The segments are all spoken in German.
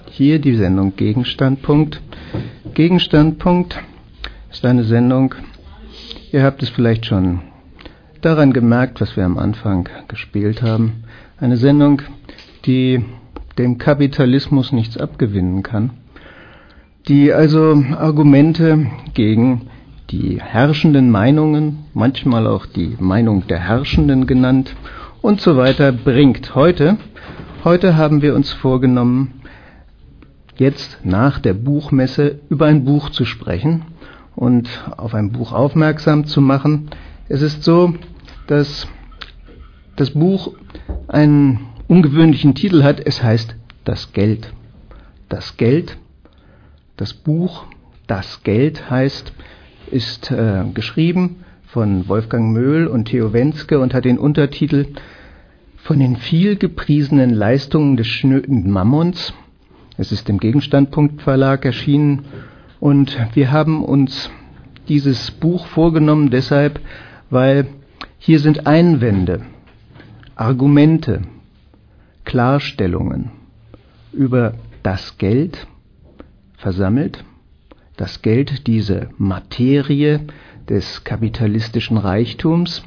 hier die Sendung Gegenstandpunkt. Gegenstandpunkt ist eine Sendung, ihr habt es vielleicht schon daran gemerkt, was wir am Anfang gespielt haben. Eine Sendung, die dem Kapitalismus nichts abgewinnen kann, die also Argumente gegen die herrschenden Meinungen, manchmal auch die Meinung der Herrschenden genannt und so weiter bringt. Heute haben wir uns vorgenommen, jetzt nach der Buchmesse über ein Buch zu sprechen und auf ein Buch aufmerksam zu machen. Es ist so, dass das Buch einen ungewöhnlichen Titel hat. Es heißt Das Geld. Das Geld, das Buch Das Geld ist geschrieben von Wolfgang Möhl und Theo Wentzke und hat den Untertitel Von den viel gepriesenen Leistungen des schnöden Mammons. Es ist im Gegenstandpunkt Verlag erschienen und wir haben uns dieses Buch vorgenommen deshalb, weil hier sind Einwände, Argumente, Klarstellungen über das Geld versammelt. Das Geld, diese Materie des kapitalistischen Reichtums.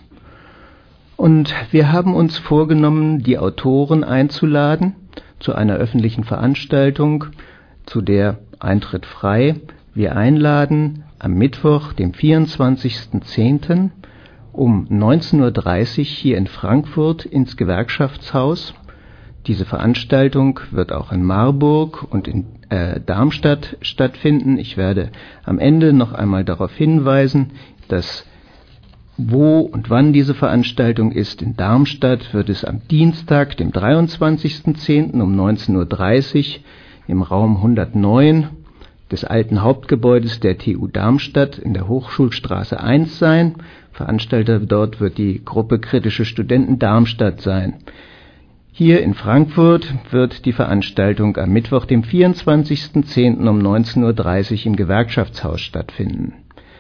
Und wir haben uns vorgenommen, die Autoren einzuladen zu einer öffentlichen Veranstaltung, zu der Eintritt frei. Wir einladen am Mittwoch, dem 24.10. um 19.30 Uhr hier in Frankfurt ins Gewerkschaftshaus. Diese Veranstaltung wird auch in Marburg und in Darmstadt stattfinden. Ich werde am Ende noch einmal darauf hinweisen, dass wo und wann diese Veranstaltung ist. In Darmstadt wird es am Dienstag, dem 23.10. um 19.30 Uhr im Raum 109 des alten Hauptgebäudes der TU Darmstadt in der Hochschulstraße 1 sein. Veranstalter dort wird die Gruppe Kritische Studenten Darmstadt sein. Hier in Frankfurt wird die Veranstaltung am Mittwoch, dem 24.10. um 19.30 Uhr im Gewerkschaftshaus stattfinden.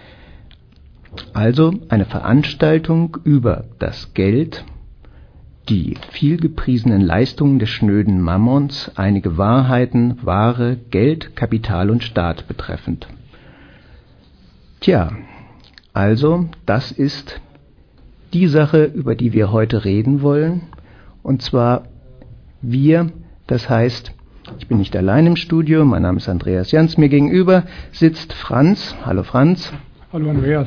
Also eine Veranstaltung über das Geld, die vielgepriesenen Leistungen des schnöden Mammons, einige Wahrheiten, Ware, Geld, Kapital und Staat betreffend. Tja, also das ist die Sache, über die wir heute reden wollen. Und zwar wir, das heißt, ich bin nicht allein im Studio, mein Name ist Andreas Jans, mir gegenüber sitzt Franz. Hallo Franz. Hallo Andreas.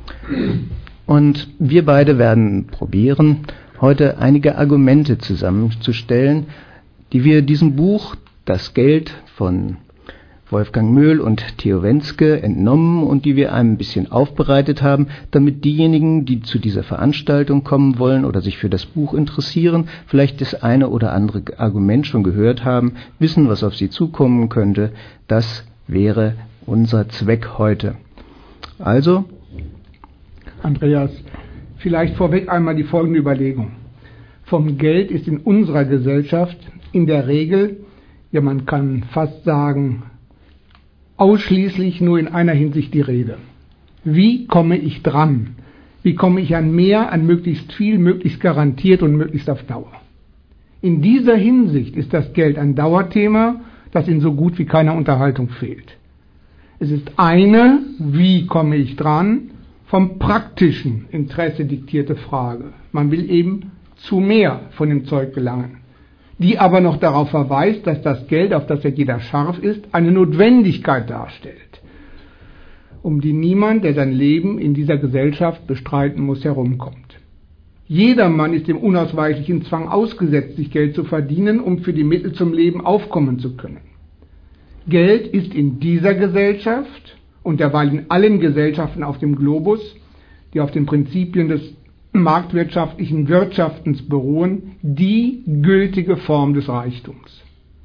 Und wir beide werden probieren, heute einige Argumente zusammenzustellen, die wir diesem Buch Das Geld von Wolfgang Möhl und Theo Wentzke entnommen und die wir ein bisschen aufbereitet haben, damit diejenigen, die zu dieser Veranstaltung kommen wollen oder sich für das Buch interessieren, vielleicht das eine oder andere Argument schon gehört haben, wissen, was auf sie zukommen könnte. Das wäre unser Zweck heute. Also, Andreas, vielleicht vorweg einmal die folgende Überlegung. Vom Geld ist in unserer Gesellschaft in der Regel, ja man kann fast sagen, ausschließlich nur in einer Hinsicht die Rede. Wie komme ich dran? Wie komme ich an mehr, an möglichst viel, möglichst garantiert und möglichst auf Dauer? In dieser Hinsicht ist das Geld ein Dauerthema, das in so gut wie keiner Unterhaltung fehlt. Es ist eine, wie komme ich dran, vom praktischen Interesse diktierte Frage. Man will eben zu mehr von dem Zeug gelangen, die aber noch darauf verweist, dass das Geld, auf das ja jeder scharf ist, eine Notwendigkeit darstellt, um die niemand, der sein Leben in dieser Gesellschaft bestreiten muss, herumkommt. Jedermann ist dem unausweichlichen Zwang ausgesetzt, sich Geld zu verdienen, um für die Mittel zum Leben aufkommen zu können. Geld ist in dieser Gesellschaft und derweil in allen Gesellschaften auf dem Globus, die auf den Prinzipien des marktwirtschaftlichen Wirtschaftens beruhen, die gültige Form des Reichtums.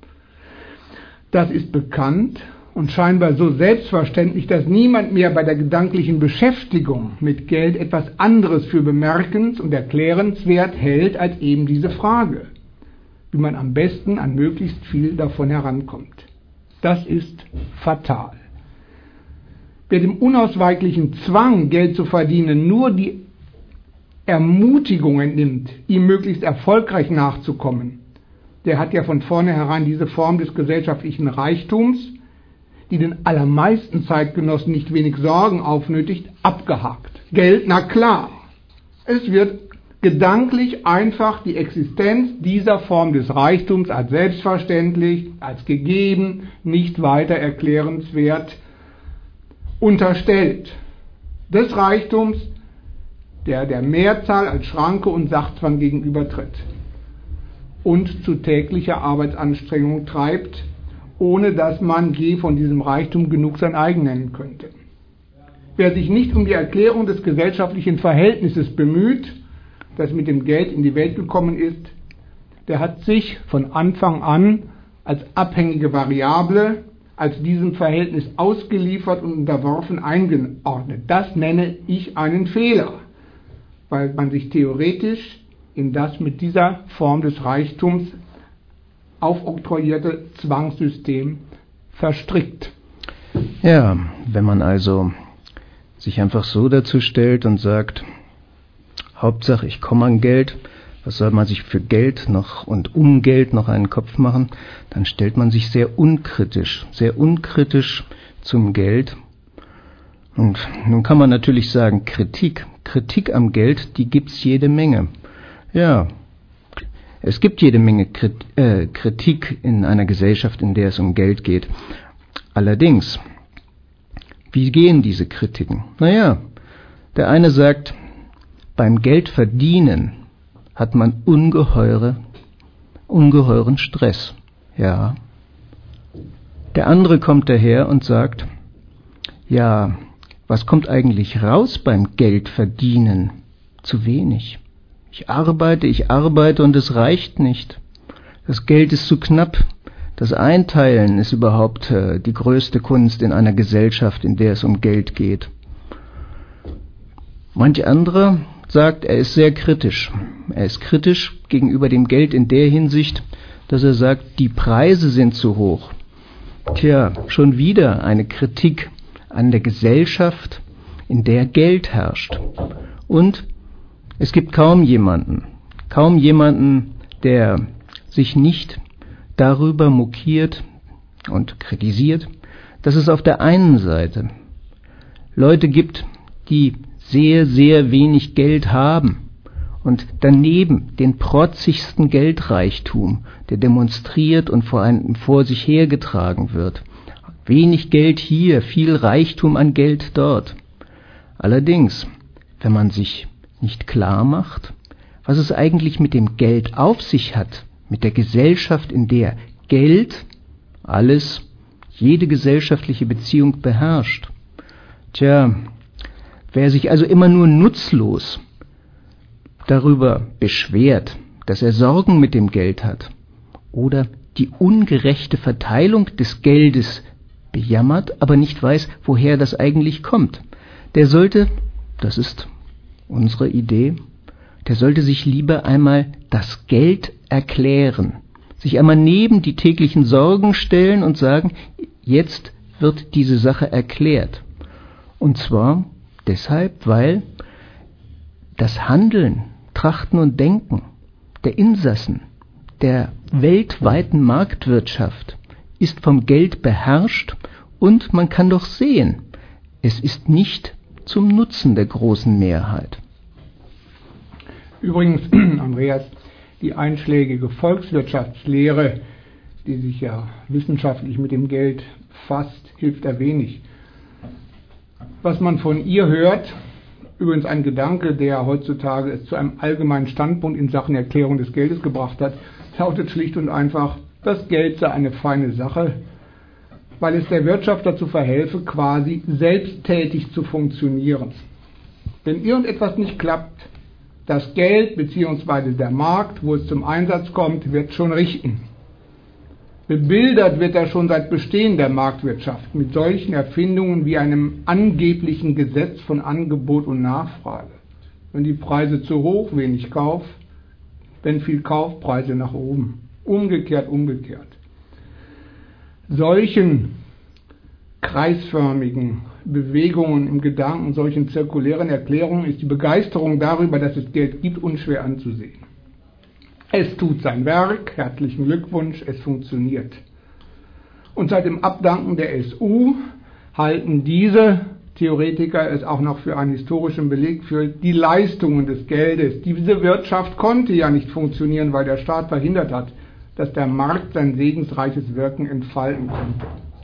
Das ist bekannt und scheinbar so selbstverständlich, dass niemand mehr bei der gedanklichen Beschäftigung mit Geld etwas anderes für bemerkens- und erklärenswert hält als eben diese Frage, wie man am besten an möglichst viel davon herankommt. Das ist fatal. Wer dem unausweichlichen Zwang, Geld zu verdienen, nur die Ermutigung entnimmt, ihm möglichst erfolgreich nachzukommen, der hat ja von vornherein diese Form des gesellschaftlichen Reichtums, die den allermeisten Zeitgenossen nicht wenig Sorgen aufnötigt, abgehakt. Geld, na klar. Es wird gedanklich einfach die Existenz dieser Form des Reichtums als selbstverständlich, als gegeben, nicht weiter erklärenswert unterstellt. Des Reichtums, der der Mehrzahl als Schranke und Sachzwang gegenübertritt und zu täglicher Arbeitsanstrengung treibt, ohne dass man je von diesem Reichtum genug sein eigen nennen könnte. Wer sich nicht um die Erklärung des gesellschaftlichen Verhältnisses bemüht, das mit dem Geld in die Welt gekommen ist, der hat sich von Anfang an als abhängige Variable, als diesem Verhältnis ausgeliefert und unterworfen eingeordnet. Das nenne ich einen Fehler, weil man sich theoretisch in das mit dieser Form des Reichtums aufoktroyierte Zwangssystem verstrickt. Ja, wenn man also sich einfach so dazu stellt und sagt, Hauptsache ich komme an Geld, was soll man sich für Geld noch und um Geld noch einen Kopf machen, dann stellt man sich sehr unkritisch zum Geld. Und nun kann man natürlich sagen, Kritik am Geld, die gibt's jede Menge. Ja, es gibt jede Menge Kritik in einer Gesellschaft, in der es um Geld geht. Allerdings, wie gehen diese Kritiken? Naja, der eine sagt, beim Geldverdienen hat man ungeheuren Stress. Ja. Der andere kommt daher und sagt, ja, was kommt eigentlich raus beim Geldverdienen? Zu wenig. Ich arbeite und es reicht nicht. Das Geld ist zu knapp. Das Einteilen ist überhaupt die größte Kunst in einer Gesellschaft, in der es um Geld geht. Manch anderer sagt, er ist sehr kritisch. Er ist kritisch gegenüber dem Geld in der Hinsicht, dass er sagt, die Preise sind zu hoch. Tja, schon wieder eine Kritik an der Gesellschaft, in der Geld herrscht. Und es gibt kaum jemanden, der sich nicht darüber mokiert und kritisiert, dass es auf der einen Seite Leute gibt, die sehr, sehr wenig Geld haben und daneben den protzigsten Geldreichtum, der demonstriert und vor sich hergetragen wird. Wenig Geld hier, viel Reichtum an Geld dort. Allerdings, wenn man sich nicht klar macht, was es eigentlich mit dem Geld auf sich hat, mit der Gesellschaft, in der Geld alles, jede gesellschaftliche Beziehung beherrscht. Tja, wer sich also immer nur nutzlos darüber beschwert, dass er Sorgen mit dem Geld hat oder die ungerechte Verteilung des Geldes bejammert, aber nicht weiß, woher das eigentlich kommt, der sollte, das ist unsere Idee, der sollte sich lieber einmal das Geld erklären, sich einmal neben die täglichen Sorgen stellen und sagen, jetzt wird diese Sache erklärt. Und zwar deshalb, weil das Handeln, Trachten und Denken der Insassen der weltweiten Marktwirtschaft ist vom Geld beherrscht und man kann doch sehen, es ist nicht zum Nutzen der großen Mehrheit. Übrigens, Andreas, die einschlägige Volkswirtschaftslehre, die sich ja wissenschaftlich mit dem Geld fasst, hilft ein wenig. Was man von ihr hört, übrigens ein Gedanke, der heutzutage es zu einem allgemeinen Standpunkt in Sachen Erklärung des Geldes gebracht hat, lautet schlicht und einfach, das Geld sei eine feine Sache, weil es der Wirtschaft dazu verhelfe, quasi selbsttätig zu funktionieren. Wenn irgendetwas nicht klappt, das Geld bzw. der Markt, wo es zum Einsatz kommt, wird schon richten. Bebildert wird er schon seit Bestehen der Marktwirtschaft mit solchen Erfindungen wie einem angeblichen Gesetz von Angebot und Nachfrage. Wenn die Preise zu hoch, wenig Kauf, wenn viel Kauf, Preise nach oben. Umgekehrt. Solchen kreisförmigen Bewegungen im Gedanken, solchen zirkulären Erklärungen ist die Begeisterung darüber, dass es Geld gibt, unschwer anzusehen. Es tut sein Werk, herzlichen Glückwunsch, es funktioniert. Und seit dem Abdanken der SU halten diese Theoretiker es auch noch für einen historischen Beleg für die Leistungen des Geldes. Diese Wirtschaft konnte ja nicht funktionieren, weil der Staat verhindert hat, dass der Markt sein segensreiches Wirken entfalten konnte.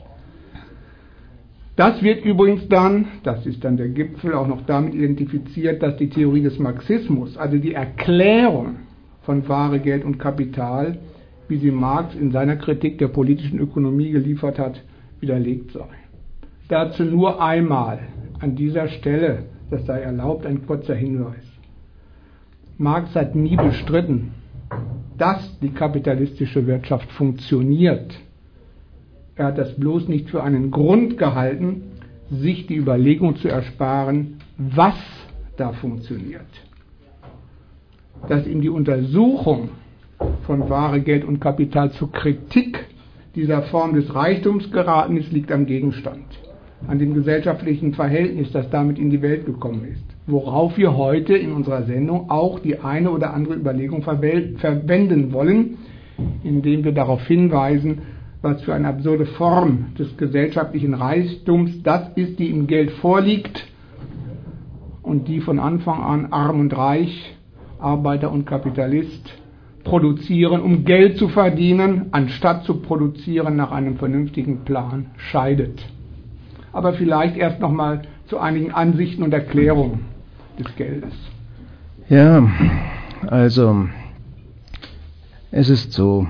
Das wird übrigens dann, das ist dann der Gipfel, auch noch damit identifiziert, dass die Theorie des Marxismus, also die Erklärung von Ware, Geld und Kapital, wie sie Marx in seiner Kritik der politischen Ökonomie geliefert hat, widerlegt sei. Dazu nur einmal an dieser Stelle, das sei erlaubt, ein kurzer Hinweis. Marx hat nie bestritten, dass die kapitalistische Wirtschaft funktioniert. Er hat das bloß nicht für einen Grund gehalten, sich die Überlegung zu ersparen, was da funktioniert. Dass ihm die Untersuchung von Ware, Geld und Kapital zur Kritik dieser Form des Reichtums geraten ist, liegt am Gegenstand, an dem gesellschaftlichen Verhältnis, das damit in die Welt gekommen ist, worauf wir heute in unserer Sendung auch die eine oder andere Überlegung verwenden wollen, indem wir darauf hinweisen, was für eine absurde Form des gesellschaftlichen Reichtums das ist, die im Geld vorliegt und die von Anfang an Arm und Reich, Arbeiter und Kapitalist produzieren, um Geld zu verdienen, anstatt zu produzieren nach einem vernünftigen Plan, scheidet. Aber vielleicht erst nochmal zu einigen Ansichten und Erklärungen des Geldes. Ja, also es ist so,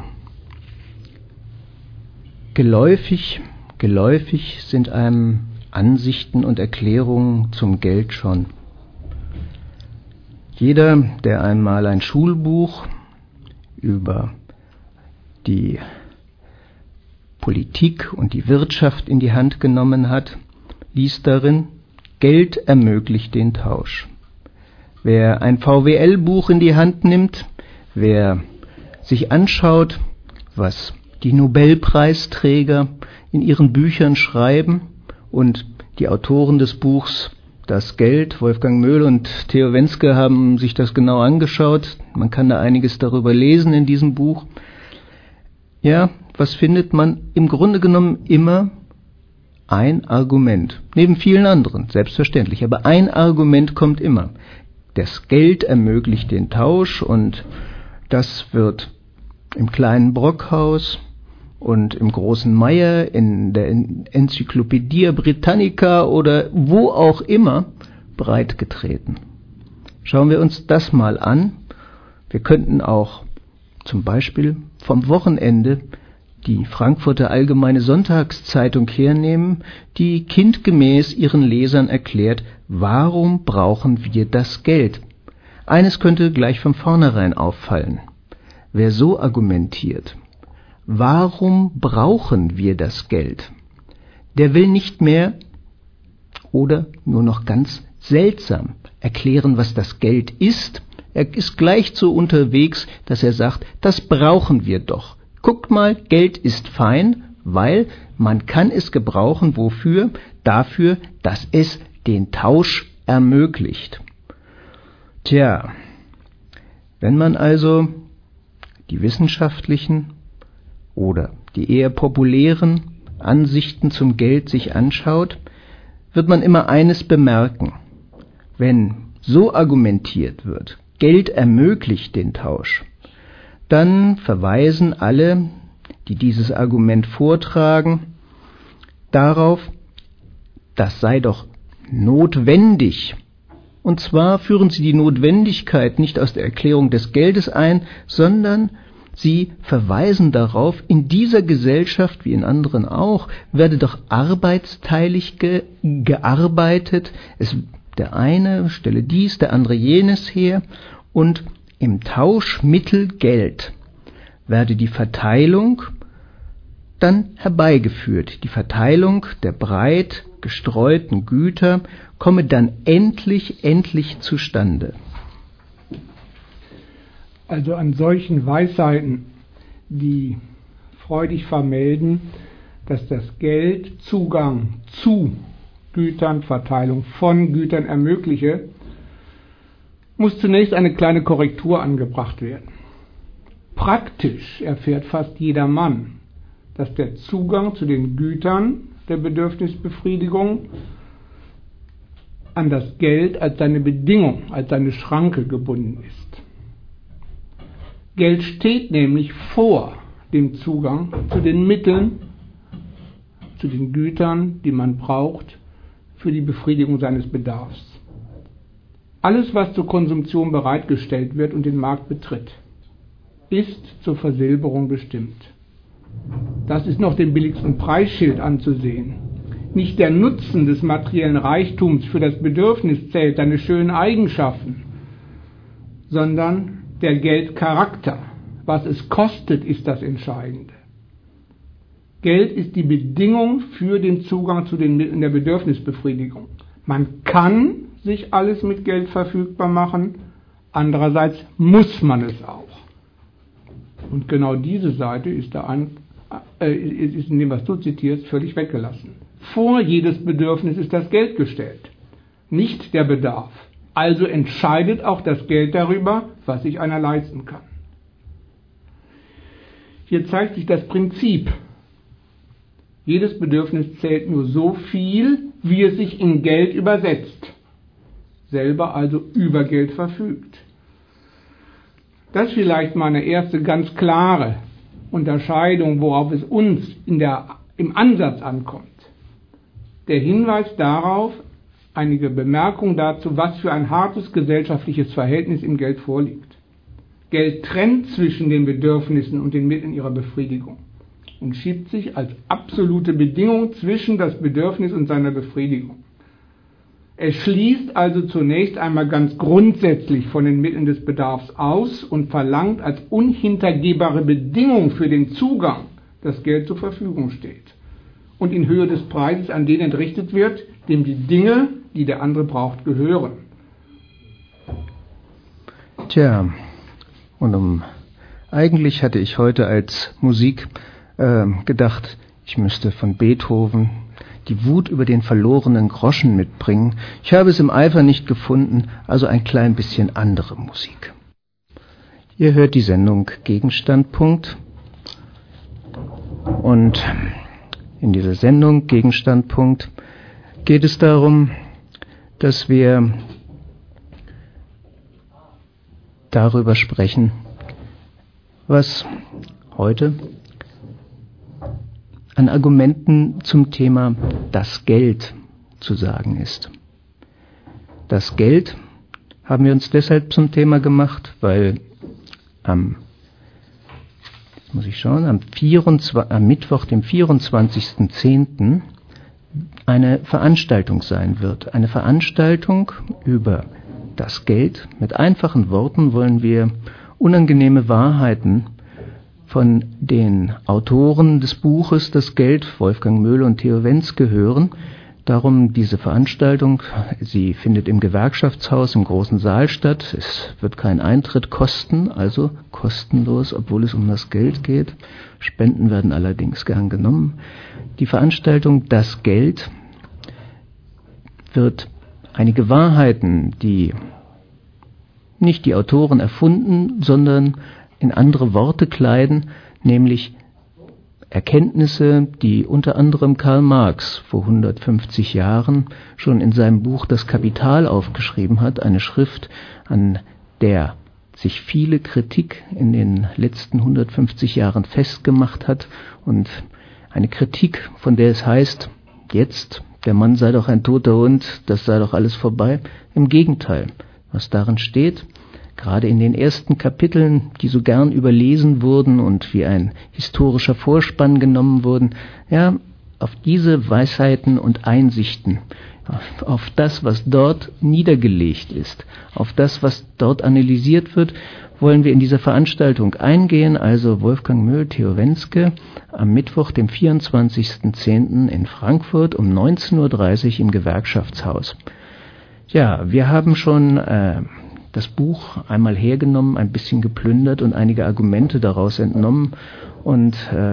geläufig sind einem Ansichten und Erklärungen zum Geld schon. Jeder, der einmal ein Schulbuch über die Politik und die Wirtschaft in die Hand genommen hat, liest darin, Geld ermöglicht den Tausch. Wer ein VWL-Buch in die Hand nimmt, wer sich anschaut, was die Nobelpreisträger in ihren Büchern schreiben und die Autoren des Buchs Das Geld, Wolfgang Möhl und Theo Wenske, haben sich das genau angeschaut. Man kann da einiges darüber lesen in diesem Buch. Ja, was findet man? Im Grunde genommen immer ein Argument. Neben vielen anderen, selbstverständlich. Aber ein Argument kommt immer. Das Geld ermöglicht den Tausch und das wird im kleinen Brockhaus und im großen Meyer, in der Enzyklopädie Britannica oder wo auch immer breitgetreten. Schauen wir uns das mal an. Wir könnten auch zum Beispiel vom Wochenende die Frankfurter Allgemeine Sonntagszeitung hernehmen, die kindgemäß ihren Lesern erklärt, warum brauchen wir das Geld? Eines könnte gleich von vornherein auffallen. Wer so argumentiert, warum brauchen wir das Geld? Der will nicht mehr oder nur noch ganz seltsam erklären, was das Geld ist. Er ist gleich so unterwegs, dass er sagt, das brauchen wir doch. Guckt mal, Geld ist fein, weil man kann es gebrauchen. Wofür? Dafür, dass es den Tausch ermöglicht. Tja, wenn man also die wissenschaftlichen oder die eher populären Ansichten zum Geld sich anschaut, wird man immer eines bemerken. Wenn so argumentiert wird, Geld ermöglicht den Tausch, dann verweisen alle, die dieses Argument vortragen, darauf, das sei doch notwendig. Und zwar führen sie die Notwendigkeit nicht aus der Erklärung des Geldes ein, sondern sie verweisen darauf, in dieser Gesellschaft, wie in anderen auch, werde doch arbeitsteilig gearbeitet. Der eine stelle dies, der andere jenes her und im Tauschmittel Geld werde die Verteilung dann herbeigeführt. Die Verteilung der breit gestreuten Güter komme dann endlich zustande. Also an solchen Weisheiten, die freudig vermelden, dass das Geld Zugang zu Gütern, Verteilung von Gütern ermögliche, muss zunächst eine kleine Korrektur angebracht werden. Praktisch erfährt fast jeder Mann, dass der Zugang zu den Gütern der Bedürfnisbefriedigung an das Geld als seine Bedingung, als seine Schranke gebunden ist. Geld steht nämlich vor dem Zugang zu den Mitteln, zu den Gütern, die man braucht für die Befriedigung seines Bedarfs. Alles, was zur Konsumption bereitgestellt wird und den Markt betritt, ist zur Versilberung bestimmt. Das ist noch dem billigsten Preisschild anzusehen. Nicht der Nutzen des materiellen Reichtums für das Bedürfnis zählt, seine schönen Eigenschaften, sondern der Geldcharakter. Was es kostet, ist das Entscheidende. Geld ist die Bedingung für den Zugang zu den Mitteln der Bedürfnisbefriedigung. Man kann sich alles mit Geld verfügbar machen, andererseits muss man es auch. Und genau diese Seite ist ist in dem, was du zitierst, völlig weggelassen. Vor jedes Bedürfnis ist das Geld gestellt, nicht der Bedarf. Also entscheidet auch das Geld darüber, was sich einer leisten kann. Hier zeigt sich das Prinzip. Jedes Bedürfnis zählt nur so viel, wie es sich in Geld übersetzt, selber also über Geld verfügt. Das ist vielleicht mal eine erste ganz klare Unterscheidung, worauf es uns im Ansatz ankommt. Der Hinweis darauf, einige Bemerkungen dazu, was für ein hartes gesellschaftliches Verhältnis im Geld vorliegt. Geld trennt zwischen den Bedürfnissen und den Mitteln ihrer Befriedigung und schiebt sich als absolute Bedingung zwischen das Bedürfnis und seiner Befriedigung. Es schließt also zunächst einmal ganz grundsätzlich von den Mitteln des Bedarfs aus und verlangt als unhintergehbare Bedingung für den Zugang, dass Geld zur Verfügung steht und in Höhe des Preises an den entrichtet wird, dem die Dinge, die der andere braucht, gehören. Tja, und eigentlich hatte ich heute als Musik gedacht, ich müsste von Beethoven die Wut über den verlorenen Groschen mitbringen. Ich habe es im Eifer nicht gefunden, also ein klein bisschen andere Musik. Ihr hört die Sendung Gegenstandpunkt. Und in dieser Sendung Gegenstandpunkt geht es darum, dass wir darüber sprechen, was heute an Argumenten zum Thema das Geld zu sagen ist. Das Geld haben wir uns deshalb zum Thema gemacht, weil am Mittwoch, dem 24.10. eine Veranstaltung sein wird. Eine Veranstaltung über das Geld. Mit einfachen Worten wollen wir unangenehme Wahrheiten von den Autoren des Buches Das Geld, Wolfgang Möhle und Theo Wentzke, hören. Darum diese Veranstaltung, sie findet im Gewerkschaftshaus im großen Saal statt. Es wird kein Eintritt kosten, also kostenlos, obwohl es um das Geld geht. Spenden werden allerdings gern genommen. Die Veranstaltung Das Geld wird einige Wahrheiten, die nicht die Autoren erfunden, sondern in andere Worte kleiden, nämlich Erkenntnisse, die unter anderem Karl Marx vor 150 Jahren schon in seinem Buch Das Kapital aufgeschrieben hat, eine Schrift, an der sich viele Kritik in den letzten 150 Jahren festgemacht hat und eine Kritik, von der es heißt, jetzt, der Mann sei doch ein toter Hund, das sei doch alles vorbei. Im Gegenteil, was darin steht, gerade in den ersten Kapiteln, die so gern überlesen wurden und wie ein historischer Vorspann genommen wurden, ja, auf diese Weisheiten und Einsichten, auf das, was dort niedergelegt ist, auf das, was dort analysiert wird, wollen wir in dieser Veranstaltung eingehen, also Wolfgang Möhle, Theo Wentzke, am Mittwoch, dem 24.10. in Frankfurt um 19.30 Uhr im Gewerkschaftshaus. Ja, wir haben schon das Buch einmal hergenommen, ein bisschen geplündert und einige Argumente daraus entnommen und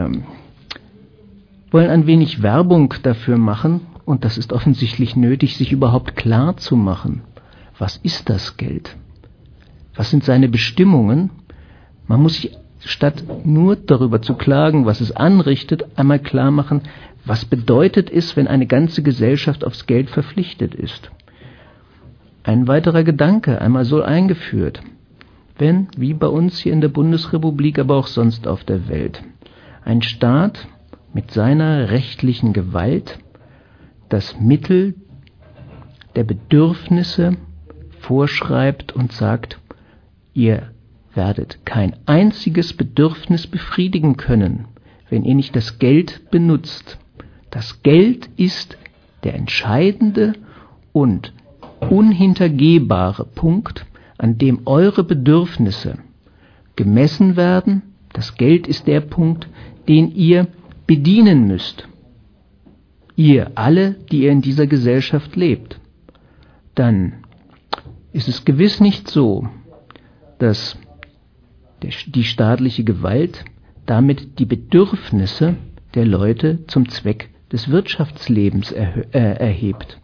wollen ein wenig Werbung dafür machen, und das ist offensichtlich nötig, sich überhaupt klar zu machen. Was ist das Geld? Was sind seine Bestimmungen? Man muss sich statt nur darüber zu klagen, was es anrichtet, einmal klar machen, was bedeutet es, wenn eine ganze Gesellschaft aufs Geld verpflichtet ist. Ein weiterer Gedanke, einmal so eingeführt, wenn, wie bei uns hier in der Bundesrepublik, aber auch sonst auf der Welt, ein Staat mit seiner rechtlichen Gewalt das Mittel der Bedürfnisse vorschreibt und sagt, ihr werdet kein einziges Bedürfnis befriedigen können, wenn ihr nicht das Geld benutzt. Das Geld ist der entscheidende und unhintergehbare Punkt, an dem eure Bedürfnisse gemessen werden. Das Geld ist der Punkt, den ihr bedienen müsst. Ihr alle, die ihr in dieser Gesellschaft lebt. Dann ist es gewiss nicht so, dass die staatliche Gewalt damit die Bedürfnisse der Leute zum Zweck des Wirtschaftslebens erhebt.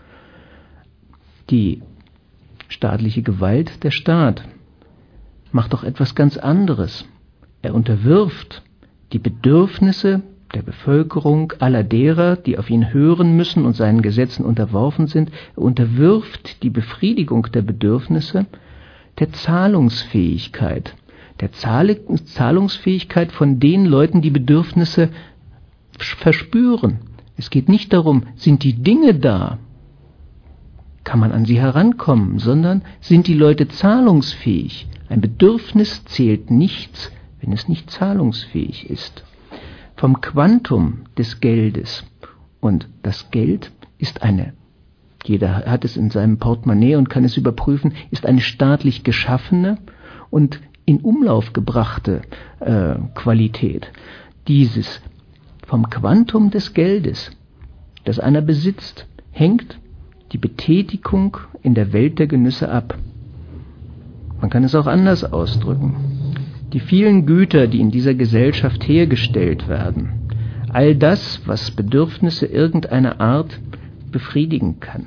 Die staatliche Gewalt, der Staat, macht doch etwas ganz anderes. Er unterwirft die Bedürfnisse der Bevölkerung, aller derer, die auf ihn hören müssen und seinen Gesetzen unterworfen sind. Er unterwirft die Befriedigung der Bedürfnisse der Zahlungsfähigkeit. Der Zahlungsfähigkeit von den Leuten, die Bedürfnisse verspüren. Es geht nicht darum, sind die Dinge da, kann man an sie herankommen, sondern sind die Leute zahlungsfähig. Ein Bedürfnis zählt nichts, wenn es nicht zahlungsfähig ist. Vom Quantum des Geldes, und das Geld ist jeder hat es in seinem Portemonnaie und kann es überprüfen, ist eine staatlich geschaffene und in Umlauf gebrachte Qualität. Dieses vom Quantum des Geldes, das einer besitzt, hängt die Betätigung in der Welt der Genüsse ab. Man kann es auch anders ausdrücken. Die vielen Güter, die in dieser Gesellschaft hergestellt werden, all das, was Bedürfnisse irgendeiner Art befriedigen kann,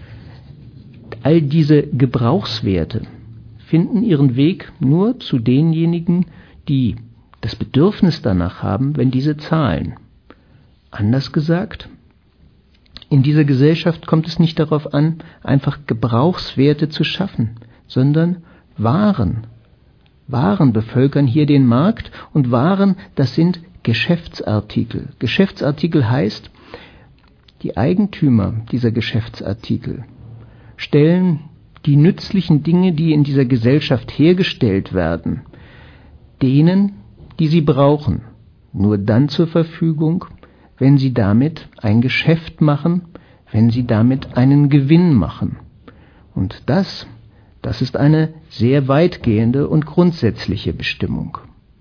all diese Gebrauchswerte finden ihren Weg nur zu denjenigen, die das Bedürfnis danach haben, wenn diese zahlen. Anders gesagt, in dieser Gesellschaft kommt es nicht darauf an, einfach Gebrauchswerte zu schaffen, sondern Waren. Waren bevölkern hier den Markt, und Waren, das sind Geschäftsartikel. Geschäftsartikel heißt, die Eigentümer dieser Geschäftsartikel stellen die nützlichen Dinge, die in dieser Gesellschaft hergestellt werden, denen, die sie brauchen, nur dann zur Verfügung, wenn sie damit ein Geschäft machen, wenn sie damit einen Gewinn machen. Und das ist eine sehr weitgehende und grundsätzliche Bestimmung.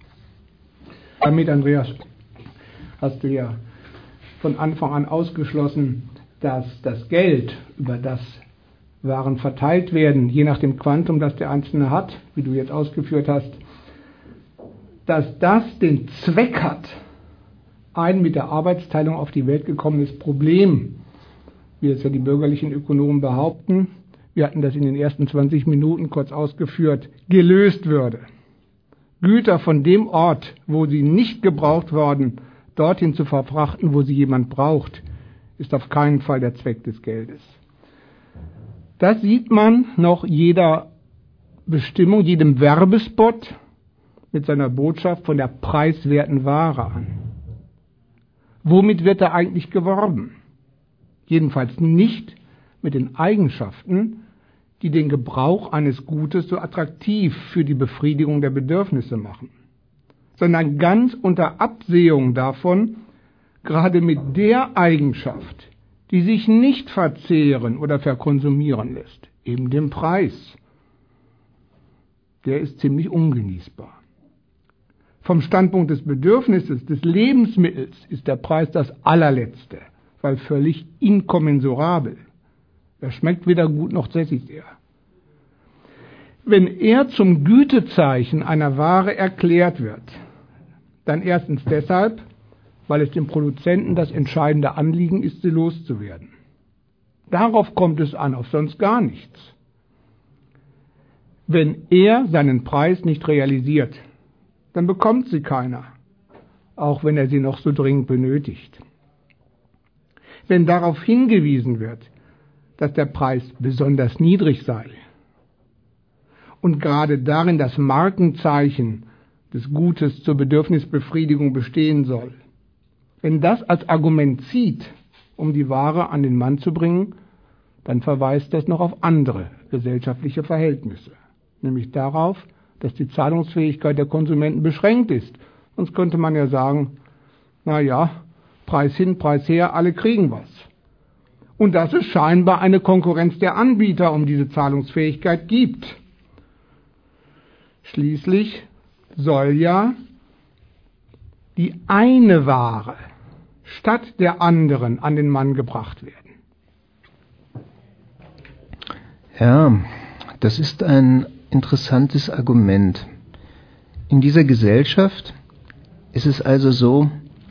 Damit, Andreas, hast du ja von Anfang an ausgeschlossen, dass das Geld, über das Waren verteilt werden, je nach dem Quantum, das der Einzelne hat, wie du jetzt ausgeführt hast, dass das den Zweck hat, ein mit der Arbeitsteilung auf die Welt gekommenes Problem, wie es ja die bürgerlichen Ökonomen behaupten, wir hatten das in den ersten 20 Minuten kurz ausgeführt, gelöst würde. Güter von dem Ort, wo sie nicht gebraucht worden, dorthin zu verfrachten, wo sie jemand braucht, ist auf keinen Fall der Zweck des Geldes. Das sieht man noch jeder Bestimmung, jedem Werbespot mit seiner Botschaft von der preiswerten Ware an. Womit wird da eigentlich geworben? Jedenfalls nicht mit den Eigenschaften, die den Gebrauch eines Gutes so attraktiv für die Befriedigung der Bedürfnisse machen, sondern ganz unter Absehung davon, gerade mit der Eigenschaft, die sich nicht verzehren oder verkonsumieren lässt, eben dem Preis. Der ist ziemlich ungenießbar. Vom Standpunkt des Bedürfnisses, des Lebensmittels, ist der Preis das allerletzte, weil völlig inkommensurabel. Er schmeckt weder gut noch sättigt er. Wenn er zum Gütezeichen einer Ware erklärt wird, dann erstens deshalb, weil es dem Produzenten das entscheidende Anliegen ist, sie loszuwerden. Darauf kommt es an, auf sonst gar nichts. Wenn er seinen Preis nicht realisiert, dann bekommt sie keiner, auch wenn er sie noch so dringend benötigt. Wenn darauf hingewiesen wird, dass der Preis besonders niedrig sei und gerade darin das Markenzeichen des Gutes zur Bedürfnisbefriedigung bestehen soll, wenn das als Argument zieht, um die Ware an den Mann zu bringen, dann verweist das noch auf andere gesellschaftliche Verhältnisse, nämlich darauf, dass die Zahlungsfähigkeit der Konsumenten beschränkt ist. Sonst könnte man ja sagen, na ja, Preis hin, Preis her, alle kriegen was. Und dass es scheinbar eine Konkurrenz der Anbieter um diese Zahlungsfähigkeit gibt. Schließlich soll ja die eine Ware statt der anderen an den Mann gebracht werden. Ja, das ist ein interessantes Argument. In dieser Gesellschaft ist es also so,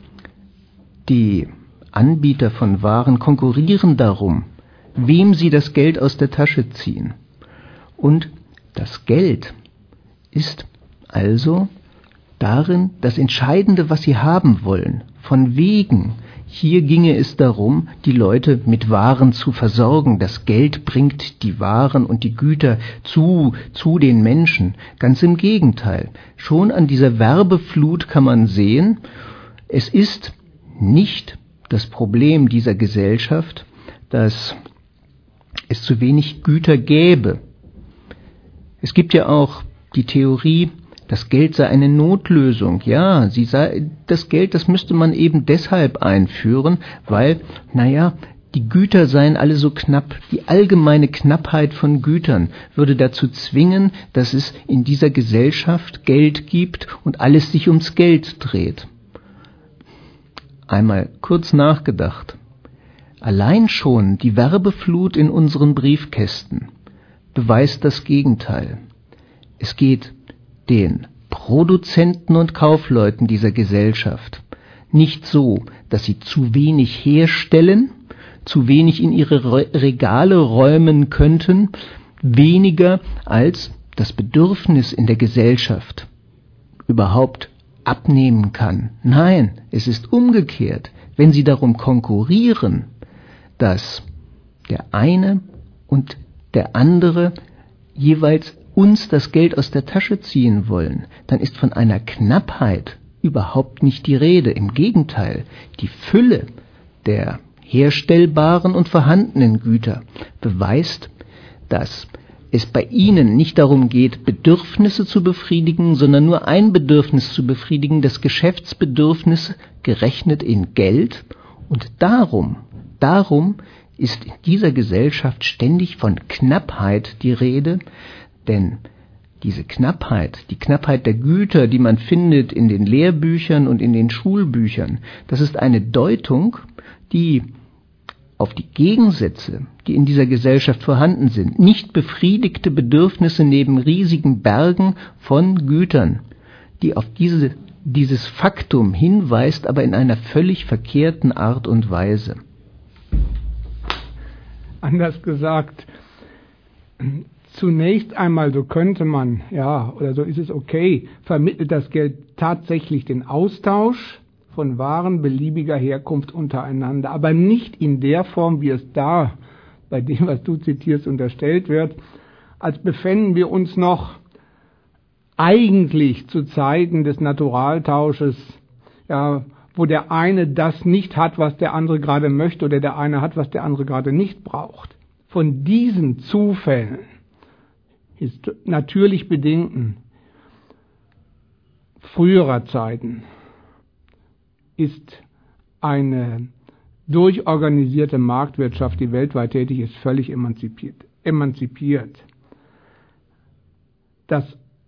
die Anbieter von Waren konkurrieren darum, wem sie das Geld aus der Tasche ziehen. Und das Geld ist also darin das Entscheidende, was sie haben wollen. Von wegen, hier ginge es darum, die Leute mit Waren zu versorgen. Das Geld bringt die Waren und die Güter zu den Menschen. Ganz im Gegenteil. Schon an dieser Werbeflut kann man sehen, es ist nicht das Problem dieser Gesellschaft, dass es zu wenig Güter gäbe. Es gibt ja auch die Theorie, das Geld sei eine Notlösung. Ja, das Geld, das müsste man eben deshalb einführen, weil, die Güter seien alle so knapp. Die allgemeine Knappheit von Gütern würde dazu zwingen, dass es in dieser Gesellschaft Geld gibt und alles sich ums Geld dreht. Einmal kurz nachgedacht. Allein schon die Werbeflut in unseren Briefkästen beweist das Gegenteil. Es geht den Produzenten und Kaufleuten dieser Gesellschaft nicht so, dass sie zu wenig herstellen, zu wenig in ihre Regale räumen könnten, weniger als das Bedürfnis in der Gesellschaft überhaupt abnehmen kann. Nein, es ist umgekehrt. Wenn sie darum konkurrieren, dass der eine und der andere jeweils uns das Geld aus der Tasche ziehen wollen, dann ist von einer Knappheit überhaupt nicht die Rede. Im Gegenteil, die Fülle der herstellbaren und vorhandenen Güter beweist, dass es bei ihnen nicht darum geht, Bedürfnisse zu befriedigen, sondern nur ein Bedürfnis zu befriedigen, das Geschäftsbedürfnis gerechnet in Geld. Und darum ist in dieser Gesellschaft ständig von Knappheit die Rede, denn diese Knappheit, die Knappheit der Güter, die man findet in den Lehrbüchern und in den Schulbüchern, das ist eine Deutung, die auf die Gegensätze, die in dieser Gesellschaft vorhanden sind, nicht befriedigte Bedürfnisse neben riesigen Bergen von Gütern, die auf dieses Faktum hinweist, aber in einer völlig verkehrten Art und Weise. Anders gesagt, zunächst einmal, so könnte man, oder so ist es okay, vermittelt das Geld tatsächlich den Austausch von Waren beliebiger Herkunft untereinander, aber nicht in der Form, wie es da bei dem, was du zitierst, unterstellt wird, als befänden wir uns noch eigentlich zu Zeiten des Naturaltausches, wo der eine das nicht hat, was der andere gerade möchte, oder der eine hat, was der andere gerade nicht braucht. Von diesen Zufällen ist natürlich bedingten früherer Zeiten ist eine durchorganisierte Marktwirtschaft, die weltweit tätig ist, völlig emanzipiert. Das